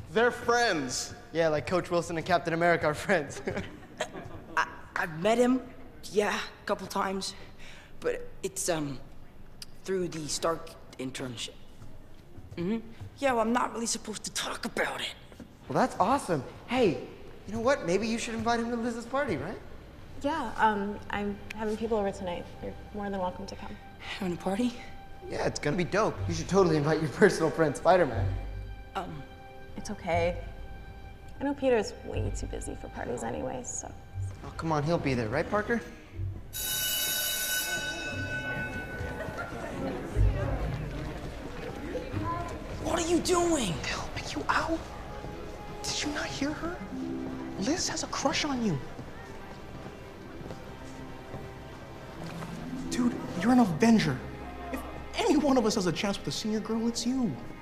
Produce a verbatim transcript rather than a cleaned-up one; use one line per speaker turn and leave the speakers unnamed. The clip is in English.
They're friends.
Yeah, like Coach Wilson and Captain America are friends.
I, I've met him, yeah, a couple times, but it's um through the Stark internship. Mm-hmm. Yeah, well, I'm not really supposed to talk about it.
Well, that's awesome. Hey, you know what? Maybe you should invite him to Liz's party, right?
Yeah, um, I'm having people over tonight. You're more than welcome to come.
Having a party?
Yeah, it's gonna be dope. You should totally invite your personal friend, Spider-Man.
Um,
It's okay. I know Peter's way too busy for parties anyway, so.
Oh, come on, he'll be there, right, Parker?
what are you doing?
Helping you out? Did you not hear her? Liz has a crush on you. Dude, you're an Avenger. If any one of us has a chance with a senior girl, it's you.